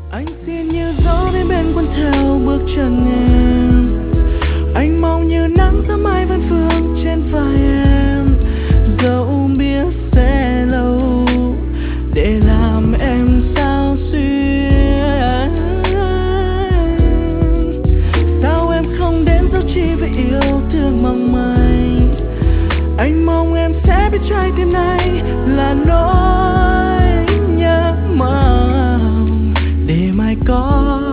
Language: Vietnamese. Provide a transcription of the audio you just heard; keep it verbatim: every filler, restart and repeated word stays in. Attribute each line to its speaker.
Speaker 1: Anh xin như gió đến bên quân theo bước chân em. Anh mong như nắng sớm mai vẫn vương trên vai em. Dẫu biết sẽ lâu để làm em sao xuyên. Sao em không đến dấu chỉ với yêu thương mong manh. Anh mong em sẽ biết trái tim này là nỗi nhớ mong để mai có